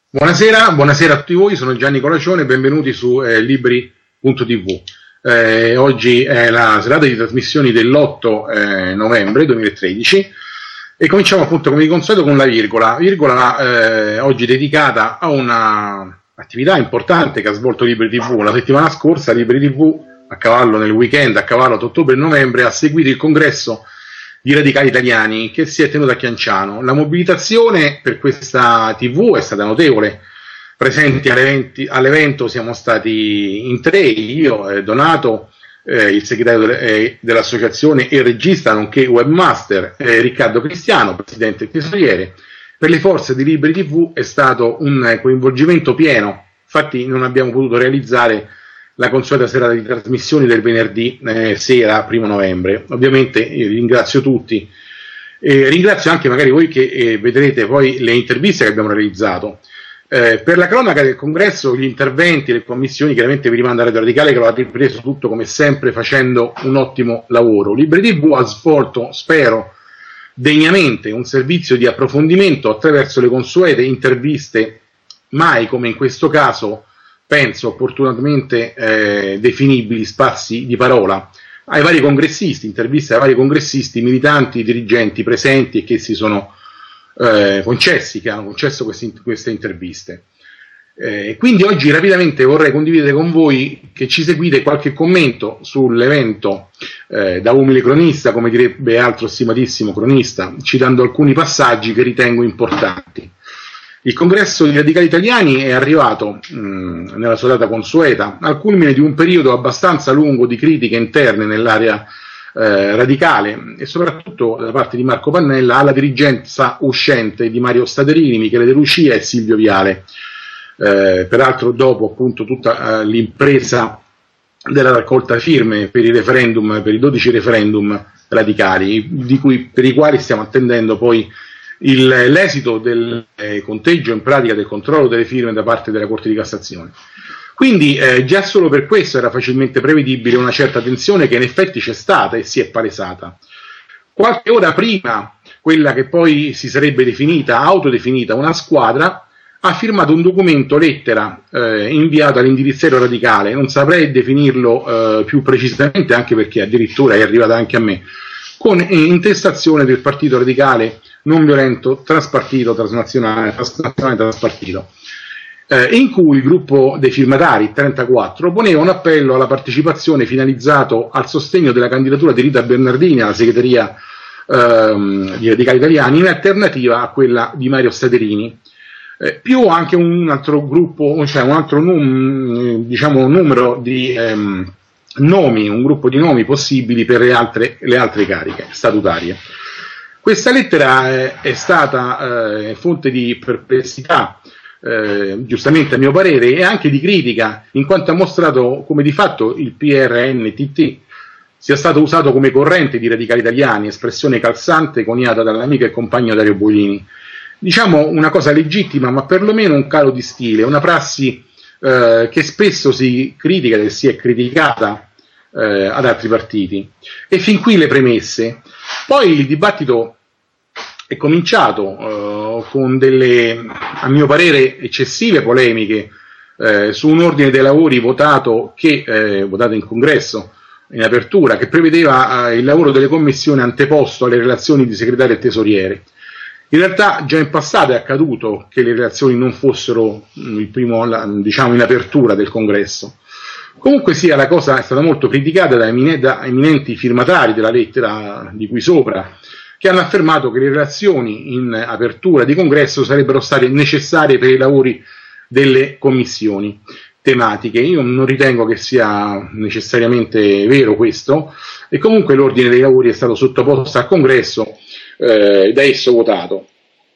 Buonasera, buonasera a tutti voi, sono Gianni Colacione, benvenuti su Libri.tv. Oggi è la serata di trasmissioni dell'8 novembre 2013 e cominciamo appunto come di consueto con la virgola oggi dedicata a una attività importante che ha svolto Libri TV. La settimana scorsa Libri TV, a cavallo nel weekend, a cavallo tra ottobre e novembre, ha seguito il congresso di radicali italiani che si è tenuto a Chianciano. La mobilitazione per questa TV è stata notevole. Presenti all'evento siamo stati in tre: io, Donato, il segretario dell'associazione e regista nonché webmaster, Riccardo Cristiano, presidente e tesoriere. Per le forze di Libri TV è stato un coinvolgimento pieno, infatti non abbiamo potuto realizzare la consueta serata di trasmissioni del venerdì sera 1 novembre. Ovviamente io ringrazio tutti, ringrazio anche magari voi che vedrete poi le interviste che abbiamo realizzato. Per la cronaca del congresso, gli interventi, le commissioni, chiaramente vi rimanda Radio Radicale che lo ha ripreso tutto come sempre facendo un ottimo lavoro. Libri TV ha svolto, spero, degnamente un servizio di approfondimento attraverso le consuete interviste, mai come in questo caso penso opportunamente definibili spazi di parola, ai vari congressisti, interviste ai vari congressisti, militanti, dirigenti presenti e che si sono che hanno concesso queste interviste. Quindi oggi rapidamente vorrei condividere con voi, che ci seguite, qualche commento sull'evento da umile cronista, come direbbe altro stimatissimo cronista, citando alcuni passaggi che ritengo importanti. Il congresso di radicali italiani è arrivato nella sua data consueta al culmine di un periodo abbastanza lungo di critiche interne nell'area radicale e soprattutto da parte di Marco Pannella alla dirigenza uscente di Mario Staderini, Michele De Lucia e Silvio Viale. Peraltro dopo appunto tutta l'impresa della raccolta firme per i referendum, per i 12 referendum radicali, per i quali stiamo attendendo poi l'esito del conteggio, in pratica del controllo delle firme da parte della Corte di Cassazione. Quindi già solo per questo era facilmente prevedibile una certa tensione che in effetti c'è stata e si è palesata. Qualche ora prima, quella che poi si sarebbe autodefinita una squadra, ha firmato un documento lettera inviato all'indirizzario radicale, non saprei definirlo più precisamente, anche perché addirittura è arrivata anche a me, con intestazione del Partito Radicale non violento, transpartito, transnazionale, transpartito, in cui il gruppo dei firmatari, 34, poneva un appello alla partecipazione finalizzato al sostegno della candidatura di Rita Bernardini alla segreteria di Radicali Italiani, in alternativa a quella di Mario Staderini, più anche un altro gruppo, cioè un altro numero di nomi, un gruppo di nomi possibili per le altre cariche statutarie. Questa lettera è stata fonte di perplessità, giustamente a mio parere, e anche di critica, in quanto ha mostrato come di fatto il PRNTT sia stato usato come corrente di radicali italiani, espressione calzante coniata dall'amico e compagno Dario Boglini. Diciamo una cosa legittima, ma perlomeno un calo di stile, una prassi che spesso si critica e si è criticata ad altri partiti. E fin qui le premesse. Poi il dibattito è cominciato con delle, a mio parere, eccessive polemiche su un ordine dei lavori votato in congresso, in apertura, che prevedeva il lavoro delle commissioni anteposto alle relazioni di segretario e tesoriere. In realtà già in passato è accaduto che le relazioni non fossero il primo, diciamo, in apertura del congresso. Comunque sia, la cosa è stata molto criticata da eminenti firmatari della lettera di qui sopra, che hanno affermato che le relazioni in apertura di congresso sarebbero state necessarie per i lavori delle commissioni tematiche. Io non ritengo che sia necessariamente vero questo, e comunque l'ordine dei lavori è stato sottoposto al congresso da esso votato.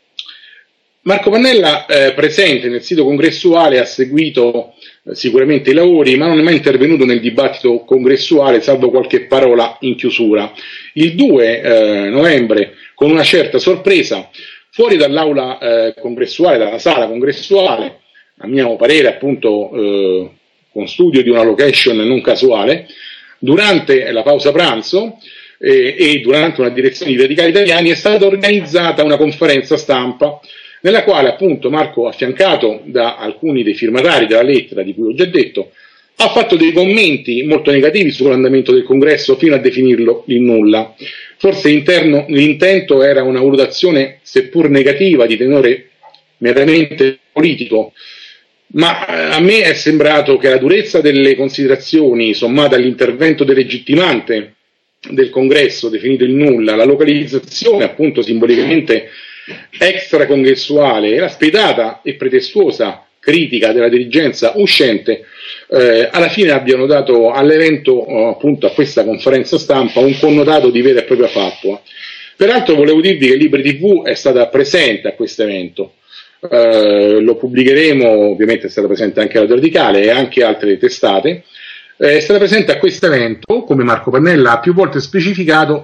Marco Pannella, presente nel sito congressuale, ha seguito sicuramente i lavori, ma non è mai intervenuto nel dibattito congressuale, salvo qualche parola in chiusura. Il 2 novembre, con una certa sorpresa, fuori dall'aula congressuale, dalla sala congressuale, a mio parere appunto con studio di una location non casuale, durante la pausa pranzo e durante una direzione di radicali italiani è stata organizzata una conferenza stampa nella quale appunto Marco, affiancato da alcuni dei firmatari della lettera di cui ho già detto, ha fatto dei commenti molto negativi sull'andamento del congresso fino a definirlo il nulla. Forse l'intento era una valutazione seppur negativa di tenore meramente politico, ma a me è sembrato che la durezza delle considerazioni sommata all'intervento delegittimante del congresso definito il nulla, la localizzazione appunto simbolicamente extracongressuale e la spietata e pretestuosa critica della dirigenza uscente alla fine abbiano dato all'evento, appunto a questa conferenza stampa, un connotato di vera e propria fatua. Peraltro volevo dirvi che Libri TV è stata presente a questo evento, lo pubblicheremo, ovviamente è stata presente anche la Radicale e anche altre testate. È stata presente a questo evento, come Marco Pannella ha più volte specificato,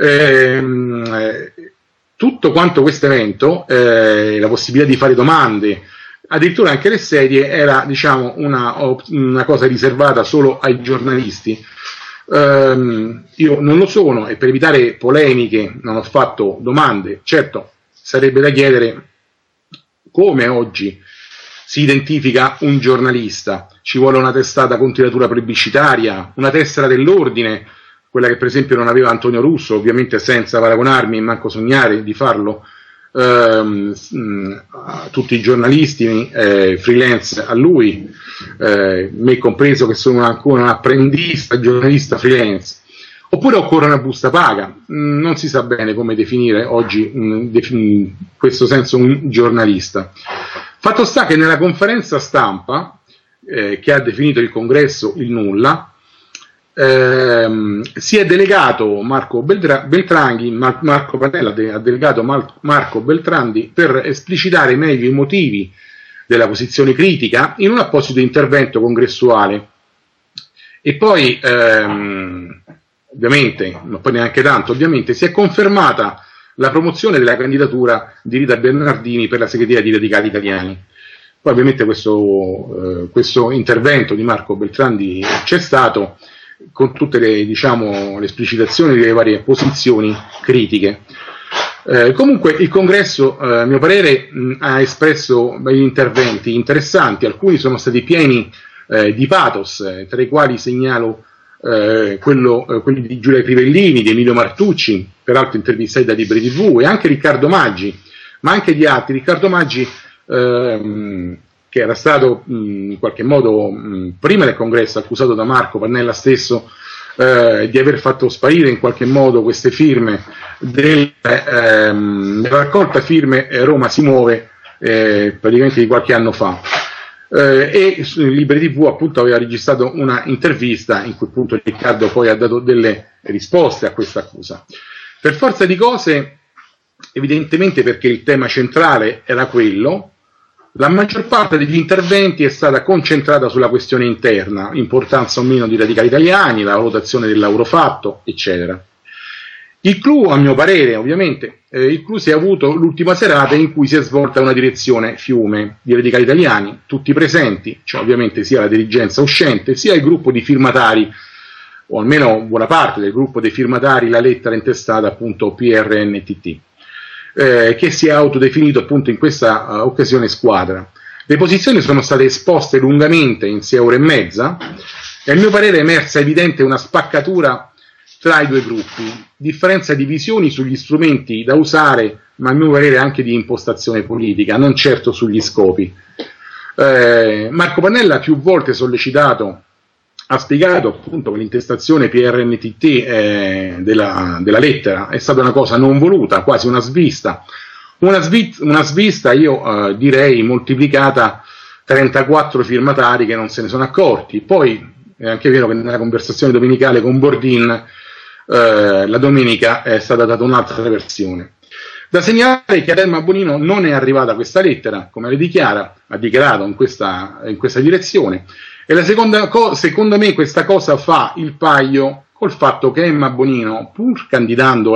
tutto quanto questo evento, la possibilità di fare domande, addirittura anche le sedie, era diciamo una cosa riservata solo ai giornalisti. Io non lo sono e per evitare polemiche non ho fatto domande. Certo, sarebbe da chiedere come oggi si identifica un giornalista. Ci vuole una testata con tiratura plebiscitaria, una tessera dell'ordine, quella che per esempio non aveva Antonio Russo, ovviamente senza paragonarmi e manco sognare di farlo, tutti i giornalisti freelance a lui, me compreso che sono ancora un apprendista giornalista freelance. Oppure occorre una busta paga, non si sa bene come definire oggi in questo senso un giornalista. Fatto sta che nella conferenza stampa che ha definito il congresso il nulla, si è delegato Marco Pannella ha delegato Marco Beltrandi per esplicitare meglio i motivi della posizione critica in un apposito intervento congressuale. E poi ovviamente, non poi neanche tanto, ovviamente si è confermata la promozione della candidatura di Rita Bernardini per la segreteria di Radicali Italiani. Poi ovviamente questo intervento di Marco Beltrandi c'è stato, con tutte le, diciamo, le esplicitazioni delle varie posizioni critiche. Comunque il congresso, a mio parere, ha espresso degli interventi interessanti, alcuni sono stati pieni di pathos, tra i quali segnalo quelli di Giulia Crivellini, di Emilio Martucci, peraltro intervistati da Libri TV, e anche Riccardo Maggi, ma anche di altri. Riccardo Maggi, che era stato in qualche modo prima del congresso accusato da Marco Pannella stesso di aver fatto sparire in qualche modo queste firme della raccolta firme Roma si muove, praticamente di qualche anno fa. E Libri TV appunto aveva registrato una intervista in cui appunto Riccardo poi ha dato delle risposte a questa accusa. Per forza di cose, evidentemente perché il tema centrale era quello, la maggior parte degli interventi è stata concentrata sulla questione interna, importanza o meno di Radicali Italiani, la valutazione del lavoro fatto, eccetera. Il clou, a mio parere, ovviamente, il clou si è avuto l'ultima serata in cui si è svolta una direzione fiume di Radicali Italiani, tutti presenti, cioè ovviamente sia la dirigenza uscente, sia il gruppo di firmatari, o almeno buona parte del gruppo dei firmatari, la lettera intestata appunto PRNTT. Che si è autodefinito appunto in questa occasione squadra. Le posizioni sono state esposte lungamente in 6 ore e mezza e a mio parere è emersa evidente una spaccatura tra i due gruppi, differenza di visioni sugli strumenti da usare, ma a mio parere anche di impostazione politica, non certo sugli scopi. Marco Pannella più volte sollecitato ha spiegato appunto che l'intestazione PRNTT della lettera è stata una cosa non voluta, quasi una svista. Una svista, io direi, moltiplicata 34 firmatari che non se ne sono accorti. Poi è anche vero che nella conversazione domenicale con Bordin la domenica è stata data un'altra versione. Da segnalare che ad Emma Bonino non è arrivata questa lettera, come ha dichiarato in questa direzione. E secondo me questa cosa fa il paio col fatto che Emma Bonino, pur candidando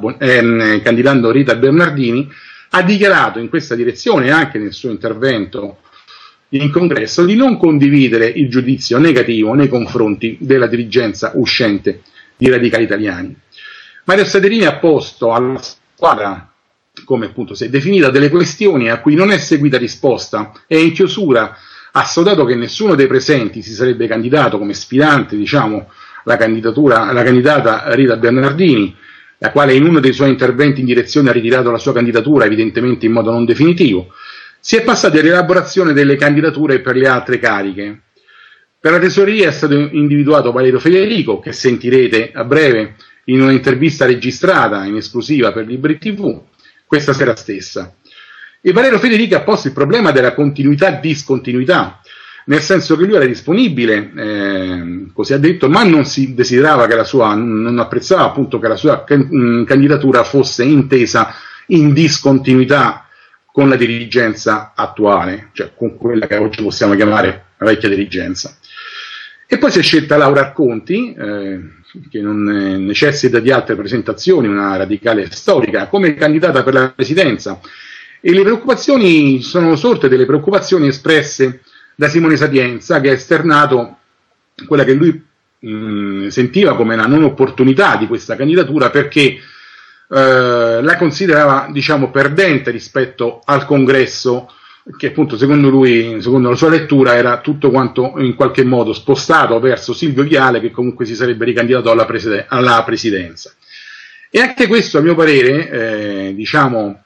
Rita Bernardini, ha dichiarato in questa direzione e anche nel suo intervento in congresso di non condividere il giudizio negativo nei confronti della dirigenza uscente di Radicali Italiani. Mario Saderini ha posto alla squadra come appunto si è definita, delle questioni a cui non è seguita risposta e in chiusura ha assodato che nessuno dei presenti si sarebbe candidato come sfidante, diciamo, la candidata Rita Bernardini, la quale in uno dei suoi interventi in direzione ha ritirato la sua candidatura, evidentemente in modo non definitivo. Si è passati all'elaborazione delle candidature per le altre cariche. Per la tesoreria è stato individuato Valerio Federico, che sentirete a breve in un'intervista registrata in esclusiva per Libri TV questa sera stessa. E Valerio Federico ha posto il problema della continuità-discontinuità, nel senso che lui era disponibile, così ha detto, ma non si desiderava non apprezzava appunto che la sua candidatura fosse intesa in discontinuità con la dirigenza attuale, cioè con quella che oggi possiamo chiamare la vecchia dirigenza. E poi si è scelta Laura Arconti, che non necessita di altre presentazioni, una radicale storica, come candidata per la presidenza. E le preoccupazioni sono sorte delle preoccupazioni espresse da Simone Sapienza, che ha esternato quella che lui sentiva come la non opportunità di questa candidatura, perché la considerava, diciamo, perdente rispetto al congresso, che appunto secondo lui, secondo la sua lettura, era tutto quanto in qualche modo spostato verso Silvio Viale, che comunque si sarebbe ricandidato alla presidenza. E anche questo, a mio parere, diciamo,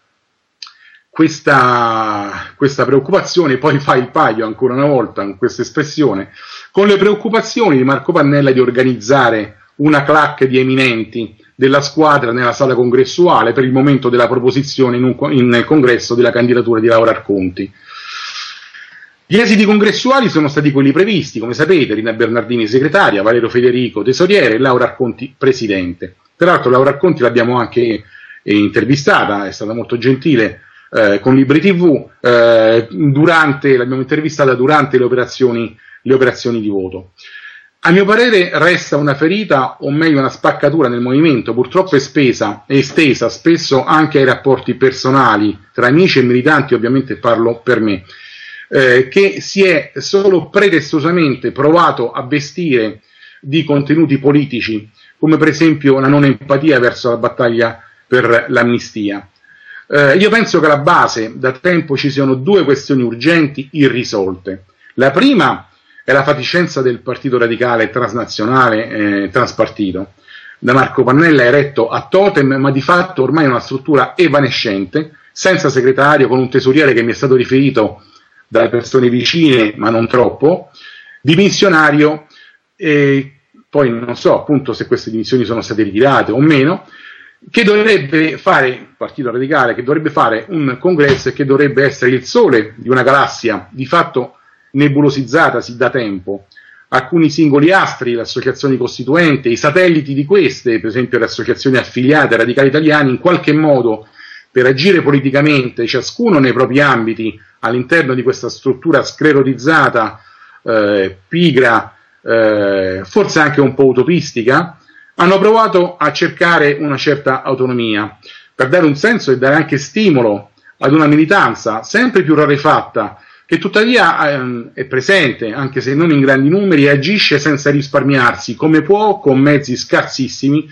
questa preoccupazione poi fa il paio ancora una volta con questa espressione con le preoccupazioni di Marco Pannella di organizzare una claque di eminenti della squadra nella sala congressuale per il momento della proposizione nel congresso della candidatura di Laura Arconti. Gli esiti congressuali sono stati quelli previsti, come sapete: Rita Bernardini segretaria, Valerio Federico tesoriere e Laura Arconti presidente. Tra l'altro Laura Arconti l'abbiamo anche intervistata, è stata molto gentile con Libri TV, l'abbiamo intervistata durante le operazioni di voto. A mio parere resta una ferita, o meglio una spaccatura nel movimento, purtroppo estesa spesso anche ai rapporti personali tra amici e militanti, ovviamente parlo per me, che si è solo pretestuosamente provato a vestire di contenuti politici, come per esempio la non empatia verso la battaglia per l'amnistia. Io penso che alla base da tempo ci siano due questioni urgenti irrisolte. La prima è la fatiscenza del Partito Radicale transnazionale, transpartito, da Marco Pannella eretto a totem, ma di fatto ormai è una struttura evanescente, senza segretario, con un tesoriere che mi è stato riferito dalle persone vicine, ma non troppo, dimissionario, e poi non so appunto se queste dimissioni sono state ritirate o meno, che dovrebbe fare, il Partito Radicale, che dovrebbe fare un congresso e che dovrebbe essere il sole di una galassia di fatto nebulosizzatasi da tempo. Alcuni singoli astri, le associazioni costituenti, i satelliti di queste, per esempio le associazioni affiliate ai radicali italiani, in qualche modo per agire politicamente, ciascuno nei propri ambiti, all'interno di questa struttura sclerotizzata, pigra, forse anche un po' utopistica, hanno provato a cercare una certa autonomia, per dare un senso e dare anche stimolo ad una militanza sempre più rarefatta, che tuttavia è presente, anche se non in grandi numeri, e agisce senza risparmiarsi, come può, con mezzi scarsissimi,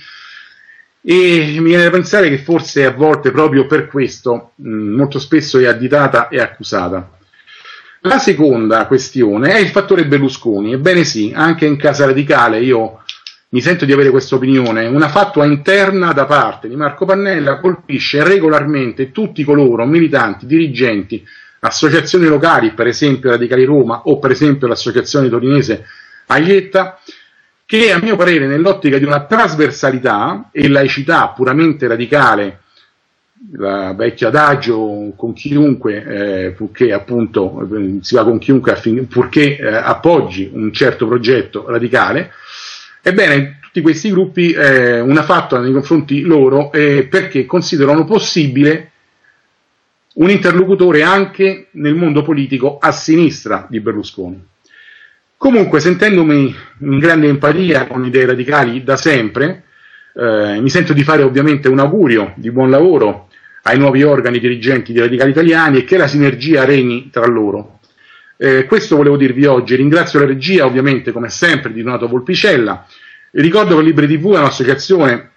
e mi viene da pensare che forse a volte proprio per questo molto spesso è additata e accusata. La seconda questione è il fattore Berlusconi. Ebbene sì, anche in Casa Radicale io mi sento di avere questa opinione. Una fatua interna da parte di Marco Pannella colpisce regolarmente tutti coloro, militanti, dirigenti, associazioni locali, per esempio Radicali Roma o per esempio l'associazione torinese Aietta, che a mio parere nell'ottica di una trasversalità e laicità puramente radicale, la vecchio adagio con chiunque, purché appunto si va con chiunque purché appoggi un certo progetto radicale, ebbene tutti questi gruppi una fatta nei confronti loro perché considerano possibile un interlocutore anche nel mondo politico a sinistra di Berlusconi. Comunque, sentendomi in grande empatia con le idee radicali da sempre, mi sento di fare ovviamente un augurio di buon lavoro ai nuovi organi dirigenti dei radicali italiani e che la sinergia regni tra loro. Questo volevo dirvi oggi. Ringrazio la regia, ovviamente, come sempre, di Donato Volpicella. Ricordo che Libri TV è un'associazione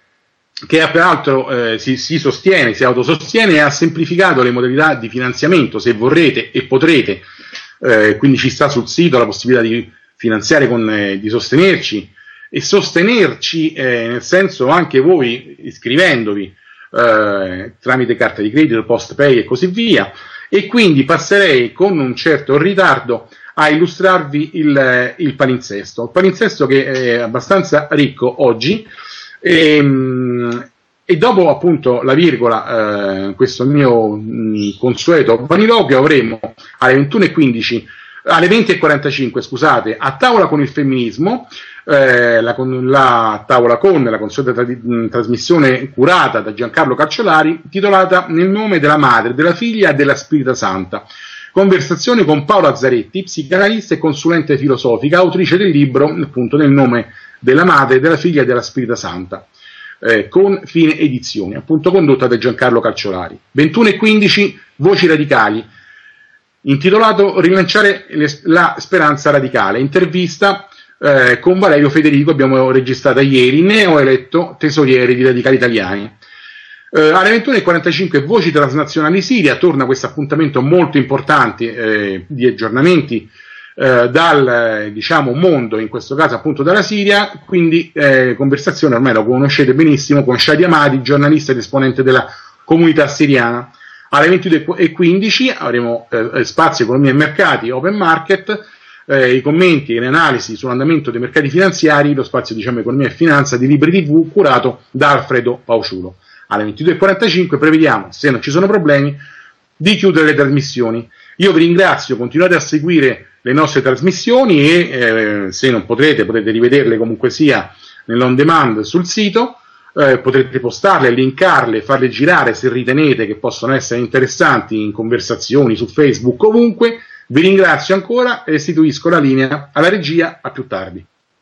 che peraltro si sostiene, si autosostiene e ha semplificato le modalità di finanziamento, se vorrete e potrete, quindi ci sta sul sito la possibilità di finanziare di sostenerci e sostenerci nel senso anche voi iscrivendovi tramite carta di credito, post pay e così via, e quindi passerei con un certo ritardo a illustrarvi il palinsesto. Il palinsesto che è abbastanza ricco oggi, e dopo appunto la virgola, questo mio consueto vaniloquio, avremo alle 21:15, alle 20:45, scusate, a tavola con il femminismo, la tavola con la consueta trasmissione curata da Giancarlo Carciolari, titolata Nel nome della madre, della figlia e della Spirita Santa. Conversazioni con Paola Zaretti, psicanalista e consulente filosofica, autrice del libro appunto Nel nome della madre, della figlia e della Spirita Santa, con Fine Edizioni, appunto condotta da Giancarlo Carciolari. 21:15, Voci radicali, intitolato Rilanciare la speranza radicale, intervista con Valerio Federico, abbiamo registrata ieri, neoeletto tesoriere di Radicali Italiani. Alle 21:45 Voci transnazionali Siria, torna questo appuntamento molto importante di aggiornamenti dal diciamo mondo, in questo caso appunto dalla Siria, quindi conversazione, ormai lo conoscete benissimo, con Shadi Amadi, giornalista ed esponente della comunità siriana. Alle 22:15 avremo spazio economia e mercati, open market, i commenti e le analisi sull'andamento dei mercati finanziari, lo spazio diciamo economia e finanza di Libri TV curato da Alfredo Pauciulo. Alle 22:45 prevediamo, se non ci sono problemi, di chiudere le trasmissioni. Io vi ringrazio, continuate a seguire le nostre trasmissioni e se non potete rivederle comunque sia nell'on demand sul sito, potrete postarle, linkarle, farle girare se ritenete che possono essere interessanti in conversazioni su Facebook, ovunque. Vi ringrazio ancora e restituisco la linea alla regia. A più tardi.